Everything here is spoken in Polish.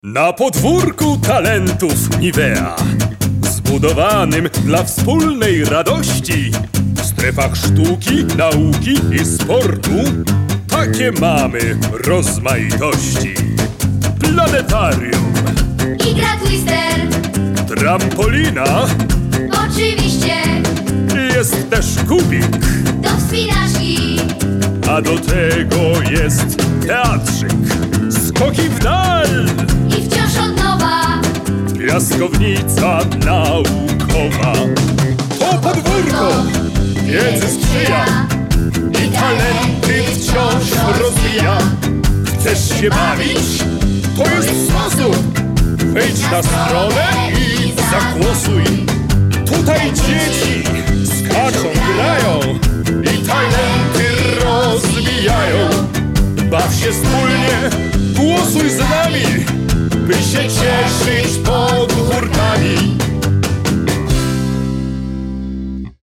Na podwórku talentów Nivea, zbudowanym dla wspólnej radości, w strefach sztuki, nauki i sportu, takie mamy rozmaitości. Planetarium, Igra Twister, trampolina, oczywiście, jest też kubik, do wspinaczki. a do tego jest teatrzyk, skoki w dal I wciąż od nowa, piaskownica naukowa. To podwórko wiedzy sprzyja i talenty wciąż rozwija. Chcesz się bawić? To jest sposób. Wejdź na stronę i zagłosuj. Tutaj dzieci skaczą, grają i talenty rozwijają. Baw się wspólnie, głosuj z nami, by się cieszyć podwórkami.